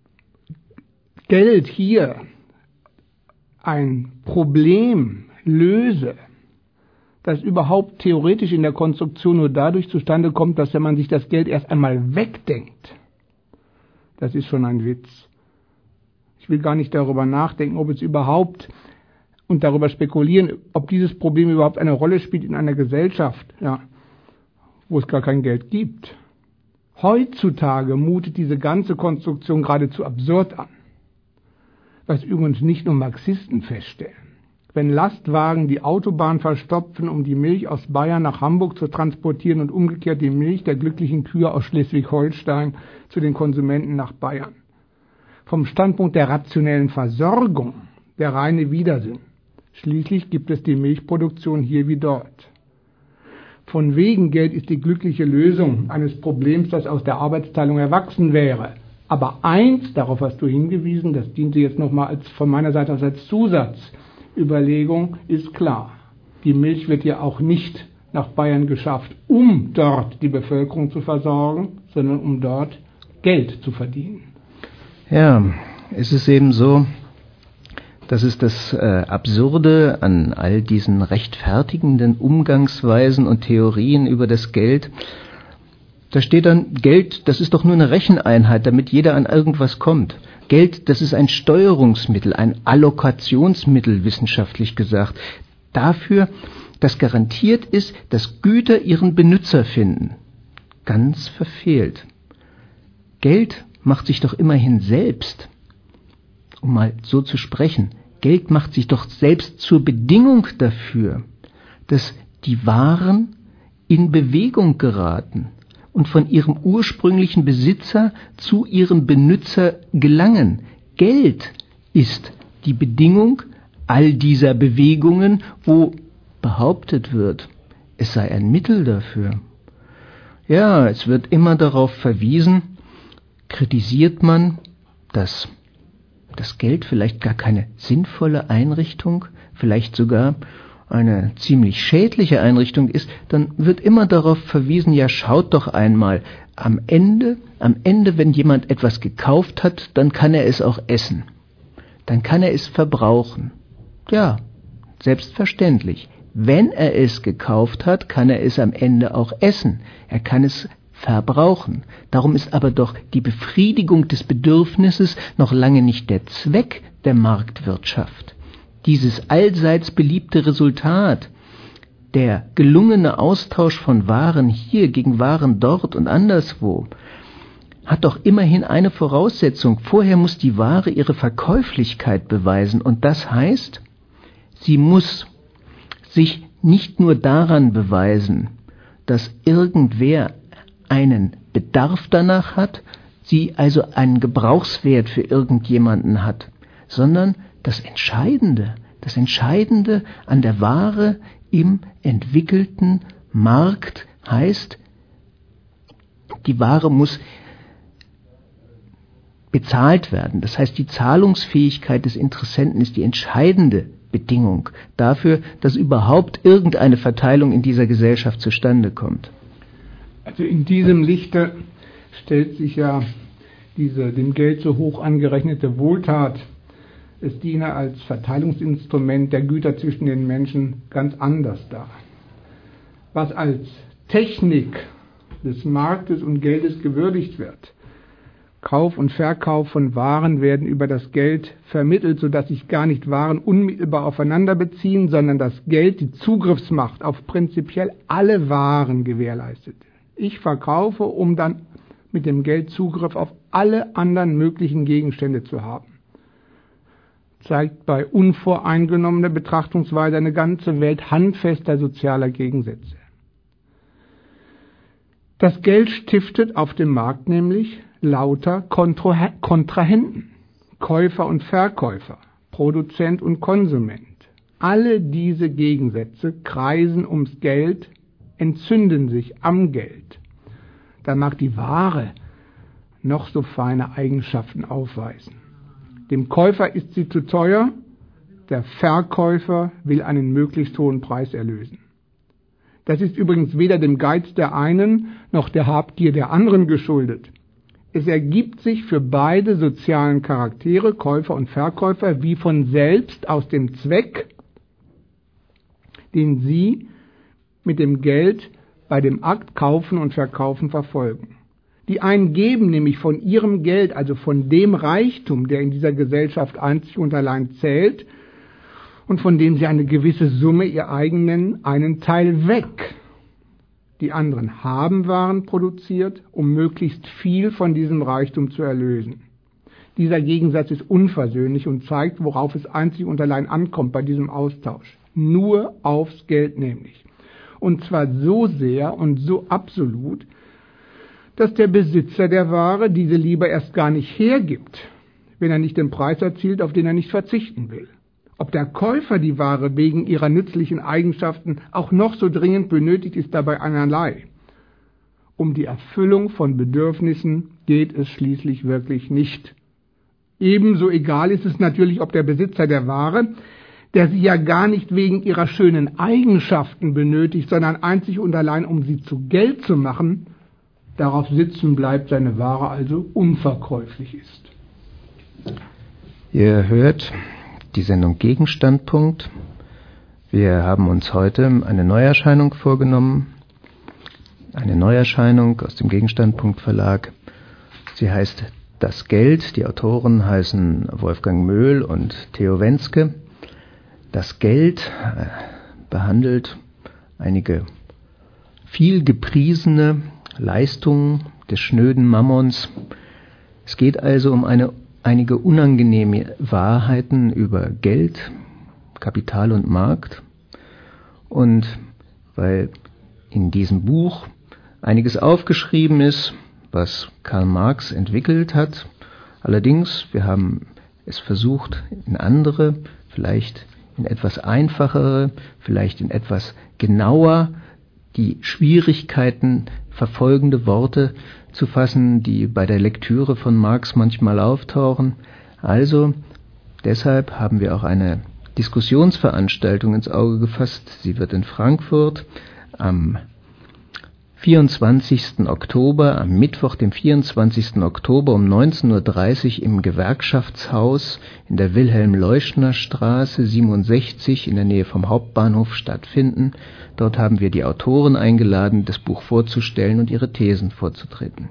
Geld hier ein Problem löse, das überhaupt theoretisch in der Konstruktion nur dadurch zustande kommt, dass wenn man sich das Geld erst einmal wegdenkt, das ist schon ein Witz. Ich will gar nicht darüber nachdenken, ob es überhaupt und darüber spekulieren, ob dieses Problem überhaupt eine Rolle spielt in einer Gesellschaft, wo es gar kein Geld gibt. Heutzutage mutet diese ganze Konstruktion geradezu absurd an. was übrigens nicht nur Marxisten feststellen. Wenn Lastwagen die Autobahn verstopfen, um die Milch aus Bayern nach Hamburg zu transportieren und umgekehrt die Milch der glücklichen Kühe aus Schleswig-Holstein zu den Konsumenten nach Bayern. Vom Standpunkt der rationellen Versorgung der reine Widersinn. Schließlich gibt es die Milchproduktion hier wie dort. Von wegen Geld ist die glückliche Lösung eines Problems, das aus der Arbeitsteilung erwachsen wäre. Aber eins, darauf hast du hingewiesen, das diente jetzt nochmal von meiner Seite aus als Zusatzüberlegung, ist klar. Die Milch wird ja auch nicht nach Bayern geschafft, um dort die Bevölkerung zu versorgen, sondern um dort Geld zu verdienen. Ja, es ist eben so, das ist das Absurde an all diesen rechtfertigenden Umgangsweisen und Theorien über das Geld. Da steht dann, Geld, das ist doch nur eine Recheneinheit, damit jeder an irgendwas kommt. Geld, das ist ein Steuerungsmittel, ein Allokationsmittel, wissenschaftlich gesagt, dafür, dass garantiert ist, dass Güter ihren Benutzer finden. Ganz verfehlt. Geld macht sich doch immerhin selbst, um mal so zu sprechen, Geld macht sich doch selbst zur Bedingung dafür, dass die Waren in Bewegung geraten und von ihrem ursprünglichen Besitzer zu ihrem Benutzer gelangen. Geld ist die Bedingung all dieser Bewegungen, wo behauptet wird, es sei ein Mittel dafür. Ja, es wird immer darauf verwiesen, kritisiert man, dass das Geld vielleicht gar keine sinnvolle Einrichtung, vielleicht sogar eine ziemlich schädliche Einrichtung ist, dann wird immer darauf verwiesen, ja, schaut doch einmal, am Ende, wenn jemand etwas gekauft hat, dann kann er es auch essen. Dann kann er es verbrauchen. Ja, selbstverständlich. Wenn er es gekauft hat, kann er es am Ende auch essen. Er kann es verbrauchen. Darum ist aber doch die Befriedigung des Bedürfnisses noch lange nicht der Zweck der Marktwirtschaft. Dieses allseits beliebte Resultat, der gelungene Austausch von Waren hier gegen Waren dort und anderswo, hat doch immerhin eine Voraussetzung. Vorher muss die Ware ihre Verkäuflichkeit beweisen und das heißt, sie muss sich nicht nur daran beweisen, dass irgendwer einen Bedarf danach hat, sie also einen Gebrauchswert für irgendjemanden hat, sondern das Entscheidende an der Ware im entwickelten Markt heißt, die Ware muss bezahlt werden. Das heißt, die Zahlungsfähigkeit des Interessenten ist die entscheidende Bedingung dafür, dass überhaupt irgendeine Verteilung in dieser Gesellschaft zustande kommt. Also in diesem Lichte stellt sich ja diese dem Geld so hoch angerechnete Wohltat, es diene als Verteilungsinstrument der Güter zwischen den Menschen ganz anders dar. Was als Technik des Marktes und Geldes gewürdigt wird, Kauf und Verkauf von Waren werden über das Geld vermittelt, sodass sich gar nicht Waren unmittelbar aufeinander beziehen, sondern das Geld die Zugriffsmacht auf prinzipiell alle Waren gewährleistet. Ich verkaufe, um dann mit dem Geld Zugriff auf alle anderen möglichen Gegenstände zu haben. Zeigt bei unvoreingenommener Betrachtungsweise eine ganze Welt handfester sozialer Gegensätze. Das Geld stiftet auf dem Markt nämlich lauter Kontrahenten, Käufer und Verkäufer, Produzent und Konsument. Alle diese Gegensätze kreisen ums Geld, entzünden sich am Geld. Da mag die Ware noch so feine Eigenschaften aufweisen. Dem Käufer ist sie zu teuer, der Verkäufer will einen möglichst hohen Preis erlösen. Das ist übrigens weder dem Geiz der einen noch der Habgier der anderen geschuldet. Es ergibt sich für beide sozialen Charaktere, Käufer und Verkäufer, wie von selbst aus dem Zweck, den sie mit dem Geld bei dem Akt Kaufen und Verkaufen verfolgen. Die einen geben nämlich von ihrem Geld, also von dem Reichtum, der in dieser Gesellschaft einzig und allein zählt und von dem sie eine gewisse Summe ihr eigen nennen, einen Teil weg. Die anderen haben Waren produziert, um möglichst viel von diesem Reichtum zu erlösen. Dieser Gegensatz ist unversöhnlich und zeigt, worauf es einzig und allein ankommt bei diesem Austausch. Nur aufs Geld nämlich. Und zwar so sehr und so absolut, dass der Besitzer der Ware diese lieber erst gar nicht hergibt, wenn er nicht den Preis erzielt, auf den er nicht verzichten will. Ob der Käufer die Ware wegen ihrer nützlichen Eigenschaften auch noch so dringend benötigt, ist dabei einerlei. Um die Erfüllung von Bedürfnissen geht es schließlich wirklich nicht. Ebenso egal ist es natürlich, ob der Besitzer der Ware, der sie ja gar nicht wegen ihrer schönen Eigenschaften benötigt, sondern einzig und allein, um sie zu Geld zu machen, darauf sitzen bleibt, seine Ware also unverkäuflich ist. Ihr hört die Sendung Gegenstandpunkt. Wir haben uns heute eine Neuerscheinung vorgenommen. Eine Neuerscheinung aus dem Gegenstandpunkt Verlag. Sie heißt Das Geld. Die Autoren heißen Wolfgang Möhl und Theo Wenske. Das Geld behandelt einige viel gepriesene Leistungen des schnöden Mammons. Es geht also um einige unangenehme Wahrheiten über Geld, Kapital und Markt. Und weil in diesem Buch einiges aufgeschrieben ist, was Karl Marx entwickelt hat, allerdings, wir haben es versucht, in andere, vielleicht in etwas einfachere, vielleicht in etwas genauer die Schwierigkeiten verfolgende Worte zu fassen, die bei der Lektüre von Marx manchmal auftauchen. Also deshalb haben wir auch eine Diskussionsveranstaltung ins Auge gefasst. Sie wird in Frankfurt am 24. Oktober, am Mittwoch, dem 24. Oktober um 19.30 Uhr im Gewerkschaftshaus in der Wilhelm-Leuschner-Straße 67 in der Nähe vom Hauptbahnhof stattfinden. Dort haben wir die Autoren eingeladen, das Buch vorzustellen und ihre Thesen vorzutreten.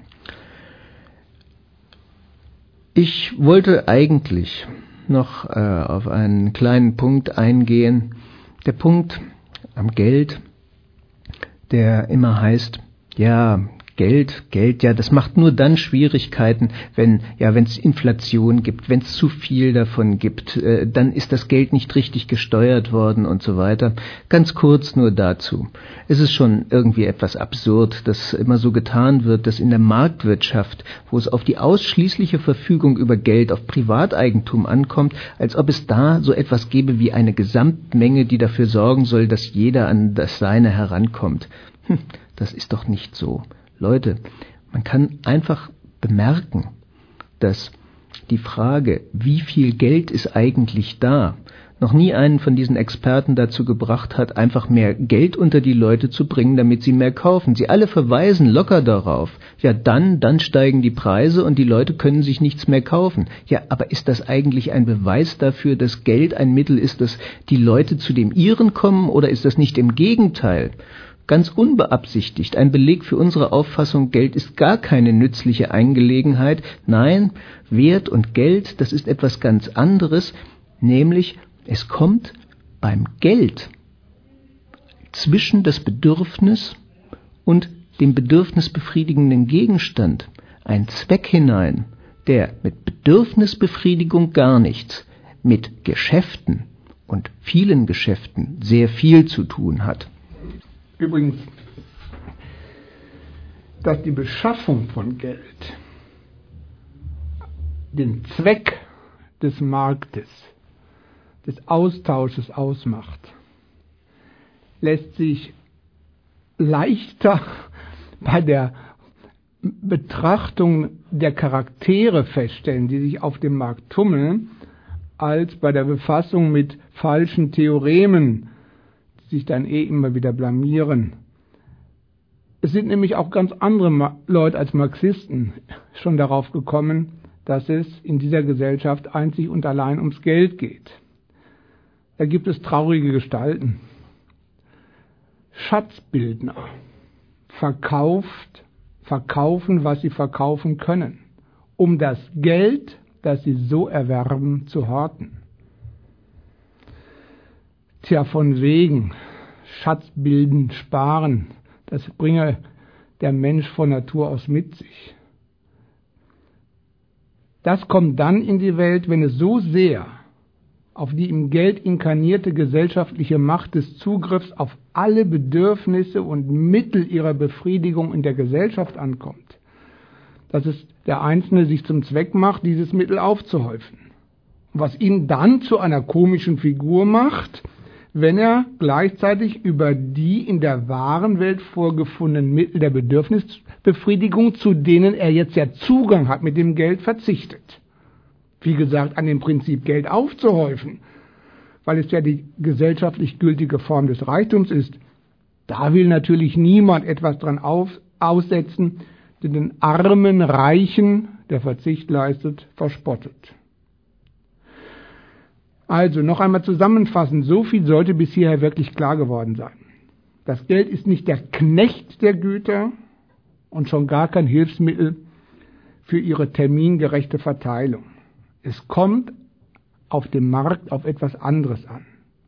Ich wollte eigentlich noch auf einen kleinen Punkt eingehen. Der Punkt am Geld, der immer heißt, ja, Geld, ja, das macht nur dann Schwierigkeiten, wenn es Inflation gibt, wenn es zu viel davon gibt, dann ist das Geld nicht richtig gesteuert worden und so weiter. Ganz kurz nur dazu. Es ist schon irgendwie etwas absurd, dass immer so getan wird, dass in der Marktwirtschaft, wo es auf die ausschließliche Verfügung über Geld, auf Privateigentum ankommt, als ob es da so etwas gäbe wie eine Gesamtmenge, die dafür sorgen soll, dass jeder an das Seine herankommt. Das ist doch nicht so. Leute, man kann einfach bemerken, dass die Frage, wie viel Geld ist eigentlich da, noch nie einen von diesen Experten dazu gebracht hat, einfach mehr Geld unter die Leute zu bringen, damit sie mehr kaufen. Sie alle verweisen locker darauf. Ja, dann steigen die Preise und die Leute können sich nichts mehr kaufen. Ja, aber ist das eigentlich ein Beweis dafür, dass Geld ein Mittel ist, dass die Leute zu dem Ihren kommen, oder ist das nicht im Gegenteil? Ganz unbeabsichtigt, ein Beleg für unsere Auffassung, Geld ist gar keine nützliche Angelegenheit. Nein, Wert und Geld, das ist etwas ganz anderes, nämlich es kommt beim Geld zwischen das Bedürfnis und dem bedürfnisbefriedigenden Gegenstand ein Zweck hinein, der mit Bedürfnisbefriedigung gar nichts, mit Geschäften und vielen Geschäften sehr viel zu tun hat. Übrigens, dass die Beschaffung von Geld den Zweck des Marktes, des Austausches ausmacht, lässt sich leichter bei der Betrachtung der Charaktere feststellen, die sich auf dem Markt tummeln, als bei der Befassung mit falschen Theoremen, sich dann immer wieder blamieren. Es sind nämlich auch ganz andere Leute als Marxisten schon darauf gekommen, dass es in dieser Gesellschaft einzig und allein ums Geld geht. Da gibt es traurige Gestalten. Schatzbildner verkaufen, was sie verkaufen können, um das Geld, das sie so erwerben, zu horten. Tja, von wegen, Schatz bilden, sparen, das bringe der Mensch von Natur aus mit sich. Das kommt dann in die Welt, wenn es so sehr auf die im Geld inkarnierte gesellschaftliche Macht des Zugriffs auf alle Bedürfnisse und Mittel ihrer Befriedigung in der Gesellschaft ankommt, dass es der Einzelne sich zum Zweck macht, dieses Mittel aufzuhäufen. Was ihn dann zu einer komischen Figur macht, wenn er gleichzeitig über die in der wahren Welt vorgefundenen Mittel der Bedürfnisbefriedigung, zu denen er jetzt ja Zugang hat, mit dem Geld verzichtet. Wie gesagt, an dem Prinzip Geld aufzuhäufen, weil es ja die gesellschaftlich gültige Form des Reichtums ist. Da will natürlich niemand etwas dran aussetzen, der den armen Reichen, der Verzicht leistet, verspottet. Also noch einmal zusammenfassend, so viel sollte bis hierher wirklich klar geworden sein. Das Geld ist nicht der Knecht der Güter und schon gar kein Hilfsmittel für ihre termingerechte Verteilung. Es kommt auf dem Markt auf etwas anderes an.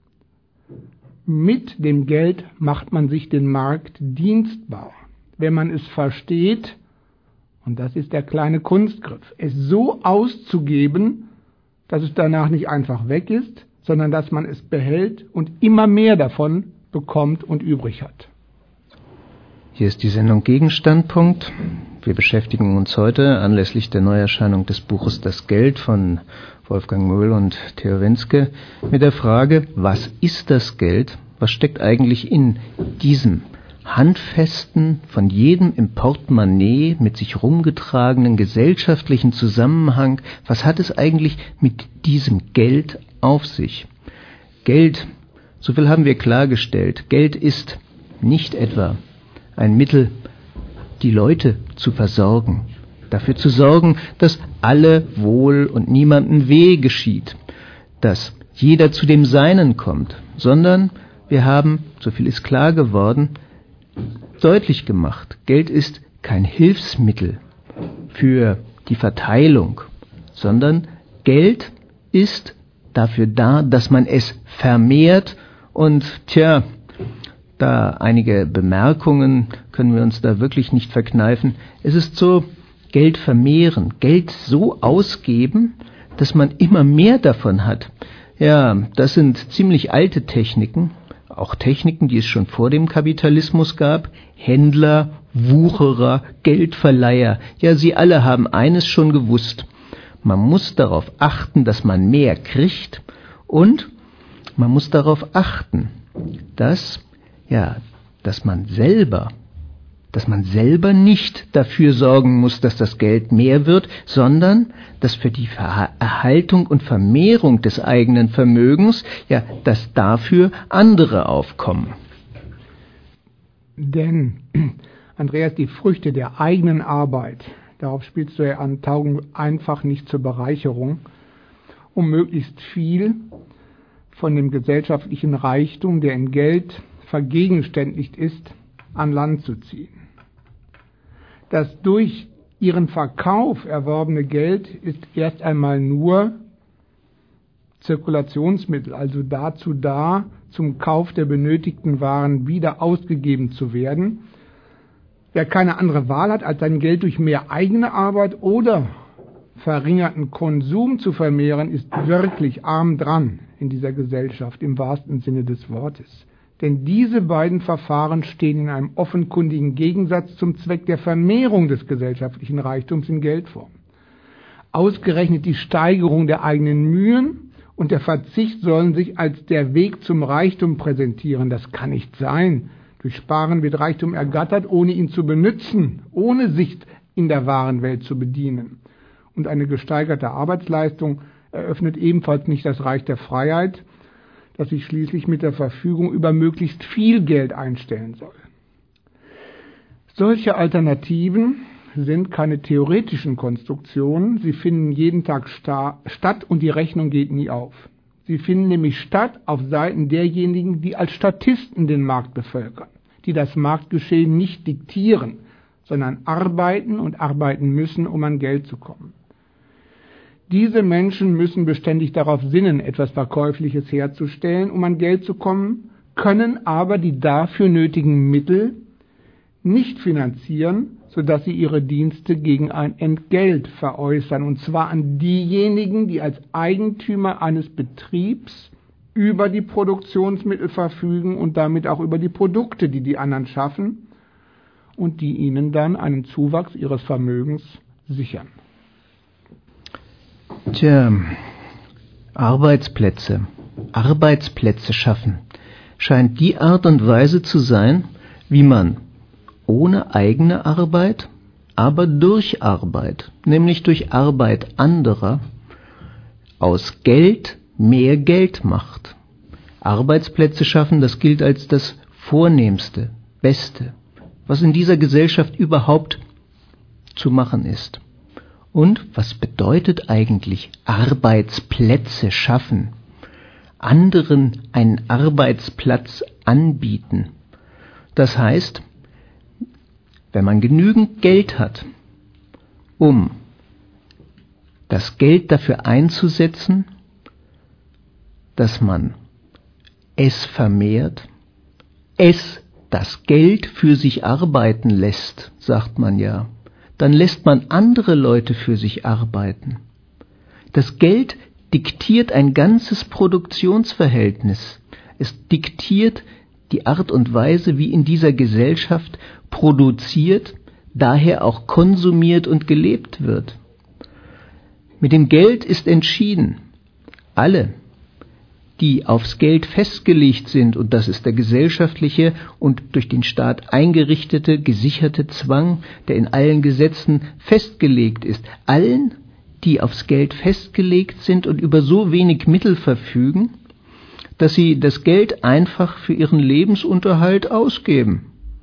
Mit dem Geld macht man sich den Markt dienstbar, wenn man es versteht, und das ist der kleine Kunstgriff, es so auszugeben, dass es danach nicht einfach weg ist, sondern dass man es behält und immer mehr davon bekommt und übrig hat. Hier ist die Sendung Gegenstandpunkt. Wir beschäftigen uns heute anlässlich der Neuerscheinung des Buches Das Geld von Wolfgang Möhl und Theo Wenske mit der Frage, was ist das Geld? Was steckt eigentlich in diesem handfesten, von jedem im Portemonnaie mit sich rumgetragenen gesellschaftlichen Zusammenhang? Was hat es eigentlich mit diesem Geld auf sich? Geld, so viel haben wir klargestellt, Geld ist nicht etwa ein Mittel, die Leute zu versorgen, dafür zu sorgen, dass alle wohl und niemandem weh geschieht, dass jeder zu dem Seinen kommt, sondern wir haben, so viel ist klar geworden, deutlich gemacht, Geld ist kein Hilfsmittel für die Verteilung, sondern Geld ist dafür da, dass man es vermehrt und da einige Bemerkungen können wir uns da wirklich nicht verkneifen. Es ist so, Geld vermehren, Geld so ausgeben, dass man immer mehr davon hat. Ja, das sind ziemlich alte Techniken, auch Techniken, die es schon vor dem Kapitalismus gab. Händler, Wucherer, Geldverleiher, ja, sie alle haben eines schon gewusst. Man muss darauf achten, dass man mehr kriegt und man muss darauf achten, dass man selber nicht dafür sorgen muss, dass das Geld mehr wird, sondern dass für die Erhaltung und Vermehrung des eigenen Vermögens, dass dafür andere aufkommen. Denn, Andreas, die Früchte der eigenen Arbeit, darauf spielst du ja an, taugen einfach nicht zur Bereicherung, um möglichst viel von dem gesellschaftlichen Reichtum, der in Geld vergegenständigt ist, an Land zu ziehen. Das durch ihren Verkauf erworbene Geld ist erst einmal nur Zirkulationsmittel, also dazu da, zum Kauf der benötigten Waren wieder ausgegeben zu werden. Wer keine andere Wahl hat, als sein Geld durch mehr eigene Arbeit oder verringerten Konsum zu vermehren, ist wirklich arm dran in dieser Gesellschaft im wahrsten Sinne des Wortes. Denn diese beiden Verfahren stehen in einem offenkundigen Gegensatz zum Zweck der Vermehrung des gesellschaftlichen Reichtums in Geldform. Ausgerechnet die Steigerung der eigenen Mühen und der Verzicht sollen sich als der Weg zum Reichtum präsentieren. Das kann nicht sein. Durch Sparen wird Reichtum ergattert, ohne ihn zu benützen, ohne sich in der wahren Welt zu bedienen. Und eine gesteigerte Arbeitsleistung eröffnet ebenfalls nicht das Reich der Freiheit, das sich schließlich mit der Verfügung über möglichst viel Geld einstellen soll. Solche Alternativen sind keine theoretischen Konstruktionen, sie finden jeden Tag statt und die Rechnung geht nie auf. Sie finden nämlich statt auf Seiten derjenigen, die als Statisten den Markt bevölkern, die das Marktgeschehen nicht diktieren, sondern arbeiten und arbeiten müssen, um an Geld zu kommen. Diese Menschen müssen beständig darauf sinnen, etwas Verkäufliches herzustellen, um an Geld zu kommen, können aber die dafür nötigen Mittel nicht finanzieren, sodass sie ihre Dienste gegen ein Entgelt veräußern, und zwar an diejenigen, die als Eigentümer eines Betriebs über die Produktionsmittel verfügen und damit auch über die Produkte, die die anderen schaffen und die ihnen dann einen Zuwachs ihres Vermögens sichern. Tja, Arbeitsplätze schaffen, scheint die Art und Weise zu sein, wie man ohne eigene Arbeit, aber durch Arbeit, nämlich durch Arbeit anderer, aus Geld mehr Geld macht. Arbeitsplätze schaffen, das gilt als das Vornehmste, Beste, was in dieser Gesellschaft überhaupt zu machen ist. Und was bedeutet eigentlich Arbeitsplätze schaffen? Anderen einen Arbeitsplatz anbieten. Das heißt, wenn man genügend Geld hat, um das Geld dafür einzusetzen, dass man es vermehrt, das Geld für sich arbeiten lässt, sagt man ja, dann lässt man andere Leute für sich arbeiten. Das Geld diktiert ein ganzes Produktionsverhältnis. Es diktiert die Art und Weise, wie in dieser Gesellschaft produziert, daher auch konsumiert und gelebt wird. Mit dem Geld ist entschieden, alle, die aufs Geld festgelegt sind, und das ist der gesellschaftliche und durch den Staat eingerichtete, gesicherte Zwang, der in allen Gesetzen festgelegt ist, allen, die aufs Geld festgelegt sind und über so wenig Mittel verfügen, dass sie das Geld einfach für ihren Lebensunterhalt ausgeben.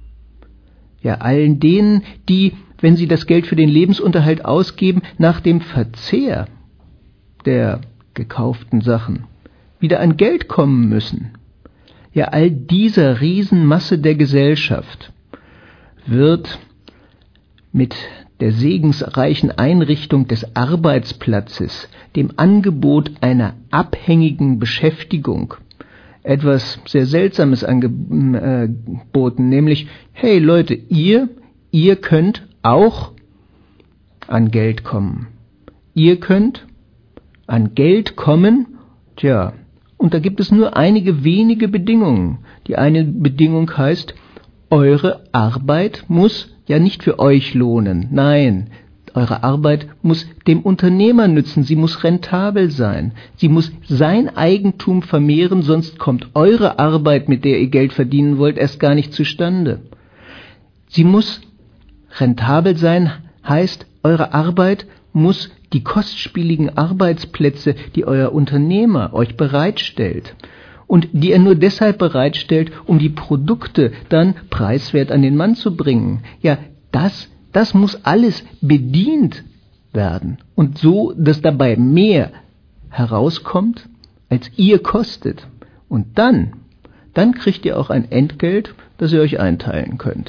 Ja, allen denen, die, wenn sie das Geld für den Lebensunterhalt ausgeben, nach dem Verzehr der gekauften Sachen wieder an Geld kommen müssen. Ja, all dieser Riesenmasse der Gesellschaft wird mit der segensreichen Einrichtung des Arbeitsplatzes, dem Angebot einer abhängigen Beschäftigung, etwas sehr Seltsames angeboten, nämlich, hey Leute, ihr könnt auch an Geld kommen. Ihr könnt an Geld kommen, tja, und da gibt es nur einige wenige Bedingungen. Die eine Bedingung heißt, eure Arbeit muss ja nicht für euch lohnen. Nein, eure Arbeit muss dem Unternehmer nützen. Sie muss rentabel sein. Sie muss sein Eigentum vermehren, sonst kommt eure Arbeit, mit der ihr Geld verdienen wollt, erst gar nicht zustande. Sie muss rentabel sein, heißt, eure Arbeit muss die kostspieligen Arbeitsplätze, die euer Unternehmer euch bereitstellt und die er nur deshalb bereitstellt, um die Produkte dann preiswert an den Mann zu bringen. Ja, das muss alles bedient werden und so, dass dabei mehr herauskommt, als ihr kostet. Und dann kriegt ihr auch ein Entgelt, das ihr euch einteilen könnt.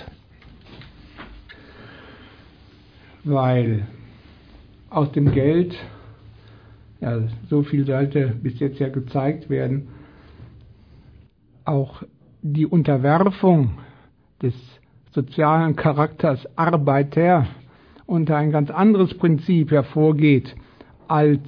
Weil aus dem Geld, ja, so viel sollte bis jetzt ja gezeigt werden, auch die Unterwerfung des sozialen Charakters Arbeiter unter ein ganz anderes Prinzip hervorgeht, als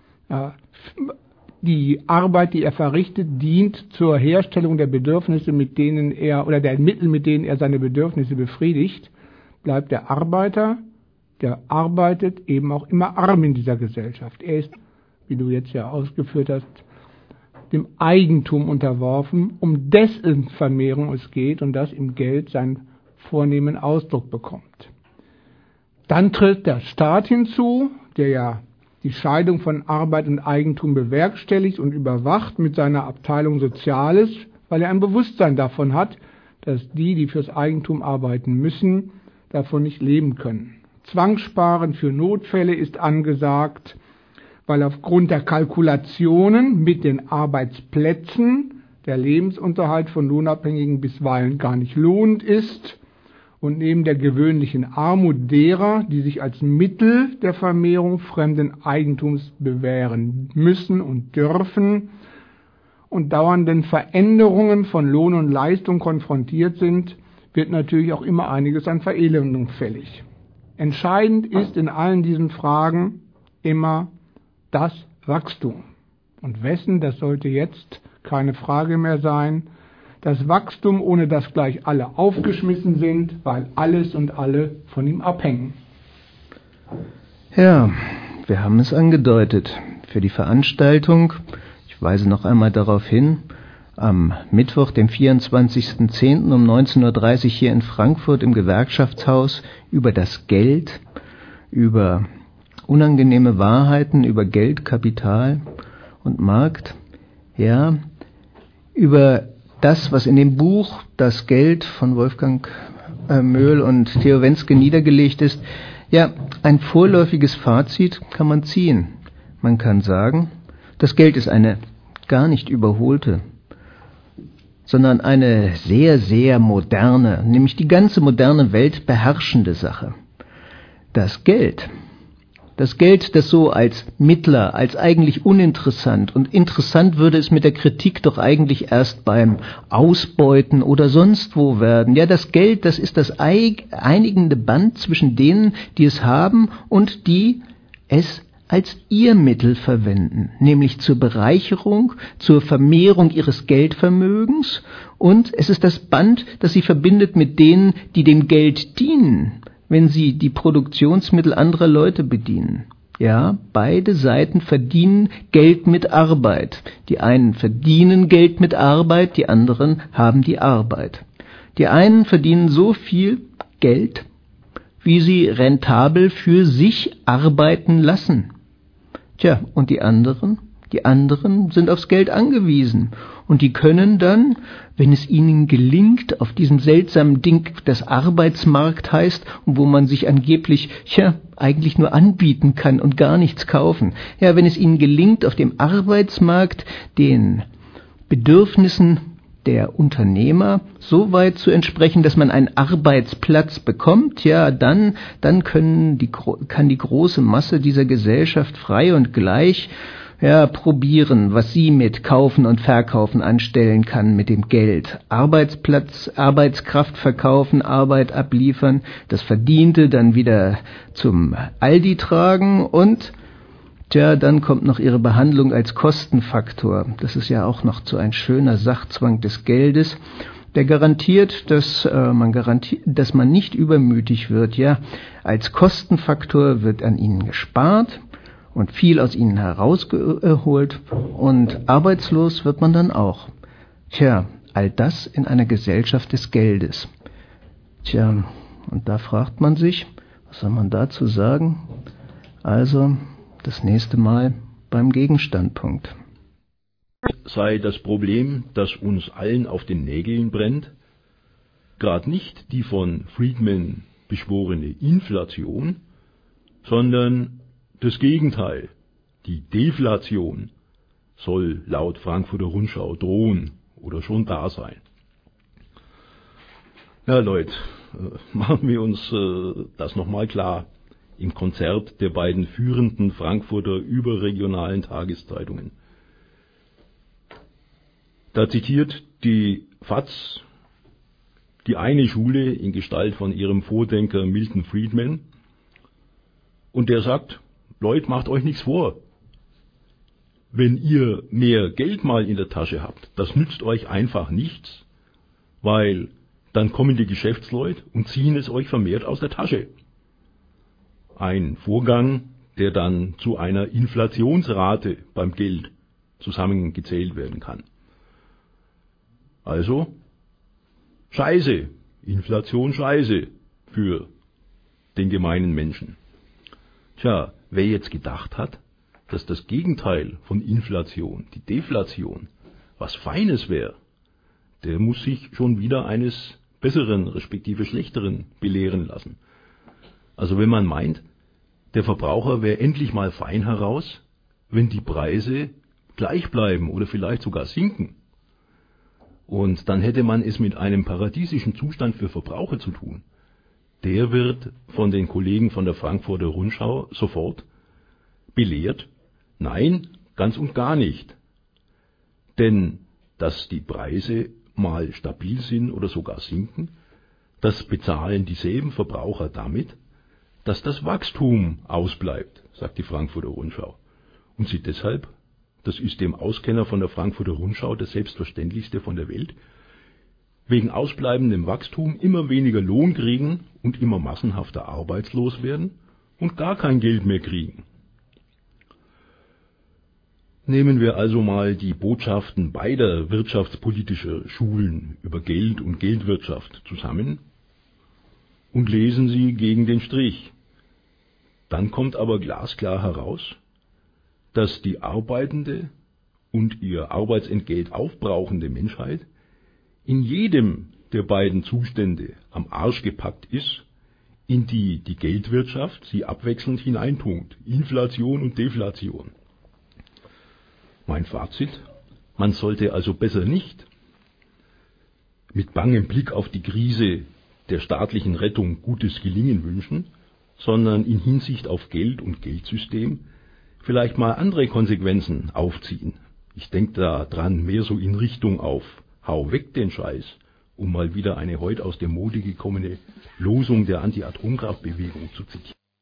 die Arbeit, die er verrichtet, dient zur Herstellung der Bedürfnisse, mit denen er, oder der Mittel, mit denen er seine Bedürfnisse befriedigt, bleibt der Arbeiter, der arbeitet, eben auch immer arm in dieser Gesellschaft. Er ist, wie du jetzt ja ausgeführt hast, dem Eigentum unterworfen, um dessen Vermehrung es geht und das im Geld seinen vornehmen Ausdruck bekommt. Dann tritt der Staat hinzu, der ja die Scheidung von Arbeit und Eigentum bewerkstelligt und überwacht mit seiner Abteilung Soziales, weil er ein Bewusstsein davon hat, dass die fürs Eigentum arbeiten müssen, davon nicht leben können. Zwangssparen für Notfälle ist angesagt, weil aufgrund der Kalkulationen mit den Arbeitsplätzen der Lebensunterhalt von Lohnabhängigen bisweilen gar nicht lohnend ist und neben der gewöhnlichen Armut derer, die sich als Mittel der Vermehrung fremden Eigentums bewähren müssen und dürfen und dauernden Veränderungen von Lohn und Leistung konfrontiert sind, wird natürlich auch immer einiges an Verelendung fällig. Entscheidend ist in allen diesen Fragen immer das Wachstum. Und wessen, das sollte jetzt keine Frage mehr sein, das Wachstum, ohne dass gleich alle aufgeschmissen sind, weil alles und alle von ihm abhängen. Ja, wir haben es angedeutet. Für die Veranstaltung, ich weise noch einmal darauf hin, am Mittwoch, dem 24.10. um 19.30 Uhr hier in Frankfurt im Gewerkschaftshaus über das Geld, über unangenehme Wahrheiten, über Geld, Kapital und Markt, ja, über das, was in dem Buch Das Geld von Wolfgang Möhl und Theo Wenske niedergelegt ist. Ja, ein vorläufiges Fazit kann man ziehen. Man kann sagen, das Geld ist eine gar nicht überholte, sondern eine sehr, sehr moderne, nämlich die ganze moderne Welt beherrschende Sache. Das Geld, das so als Mittler, als eigentlich uninteressant, und interessant würde es mit der Kritik doch eigentlich erst beim Ausbeuten oder sonst wo werden. Ja, das Geld, das ist das einigende Band zwischen denen, die es haben und die es als ihr Mittel verwenden, nämlich zur Bereicherung, zur Vermehrung ihres Geldvermögens, und es ist das Band, das sie verbindet mit denen, die dem Geld dienen, wenn sie die Produktionsmittel anderer Leute bedienen. Ja, beide Seiten verdienen Geld mit Arbeit. Die einen verdienen Geld mit Arbeit, die anderen haben die Arbeit. Die einen verdienen so viel Geld, wie sie rentabel für sich arbeiten lassen. Tja, und die anderen sind aufs Geld angewiesen. Und die können dann, wenn es ihnen gelingt, auf diesem seltsamen Ding, das Arbeitsmarkt heißt, und wo man sich angeblich, eigentlich nur anbieten kann und gar nichts kaufen. Ja, wenn es ihnen gelingt, auf dem Arbeitsmarkt den Bedürfnissen der Unternehmer so weit zu entsprechen, dass man einen Arbeitsplatz bekommt, ja, dann kann die große Masse dieser Gesellschaft frei und gleich probieren, was sie mit Kaufen und Verkaufen anstellen kann mit dem Geld. Arbeitsplatz, Arbeitskraft verkaufen, Arbeit abliefern, das Verdiente dann wieder zum Aldi tragen und dann kommt noch ihre Behandlung als Kostenfaktor. Das ist ja auch noch so ein schöner Sachzwang des Geldes, der garantiert, dass man nicht übermütig wird. Ja, als Kostenfaktor wird an ihnen gespart und viel aus ihnen herausgeholt, und arbeitslos wird man dann auch. All das in einer Gesellschaft des Geldes. Und da fragt man sich, was soll man dazu sagen? Also, das nächste Mal beim Gegenstandpunkt. Sei das Problem, das uns allen auf den Nägeln brennt, gerade nicht die von Friedman beschworene Inflation, sondern das Gegenteil, die Deflation, soll laut Frankfurter Rundschau drohen oder schon da sein. Ja, Leute, machen wir uns das nochmal klar. Im Konzert der beiden führenden Frankfurter überregionalen Tageszeitungen. Da zitiert die FAZ die eine Schule in Gestalt von ihrem Vordenker Milton Friedman, und der sagt, Leute, macht euch nichts vor. Wenn ihr mehr Geld mal in der Tasche habt, das nützt euch einfach nichts, weil dann kommen die Geschäftsleute und ziehen es euch vermehrt aus der Tasche. Ein Vorgang, der dann zu einer Inflationsrate beim Geld zusammengezählt werden kann. Also, Scheiße, Inflation Scheiße für den gemeinen Menschen. Tja, wer jetzt gedacht hat, dass das Gegenteil von Inflation, die Deflation, was Feines wäre, der muss sich schon wieder eines Besseren, respektive Schlechteren belehren lassen. Also wenn man meint, der Verbraucher wäre endlich mal fein heraus, wenn die Preise gleich bleiben oder vielleicht sogar sinken. Und dann hätte man es mit einem paradiesischen Zustand für Verbraucher zu tun. Der wird von den Kollegen von der Frankfurter Rundschau sofort belehrt. Nein, ganz und gar nicht. Denn dass die Preise mal stabil sind oder sogar sinken, Das bezahlen dieselben Verbraucher damit, dass das Wachstum ausbleibt, sagt die Frankfurter Rundschau. Und sie deshalb, das ist dem Auskenner von der Frankfurter Rundschau das Selbstverständlichste von der Welt, wegen ausbleibendem Wachstum immer weniger Lohn kriegen und immer massenhafter arbeitslos werden und gar kein Geld mehr kriegen. Nehmen wir also mal die Botschaften beider wirtschaftspolitischer Schulen über Geld und Geldwirtschaft zusammen und lesen sie gegen den Strich. Dann kommt aber glasklar heraus, dass die arbeitende und ihr Arbeitsentgelt aufbrauchende Menschheit in jedem der beiden Zustände am Arsch gepackt ist, in die die Geldwirtschaft sie abwechselnd hineintunkt, Inflation und Deflation. Mein Fazit: Man sollte also besser nicht mit bangem Blick auf die Krise der staatlichen Rettung gutes Gelingen wünschen, sondern in Hinsicht auf Geld und Geldsystem vielleicht mal andere Konsequenzen aufziehen. Ich denke da dran mehr so in Richtung auf Hau weg den Scheiß, um mal wieder eine heute aus der Mode gekommene Losung der Anti-Atomkraftbewegung zu zitieren.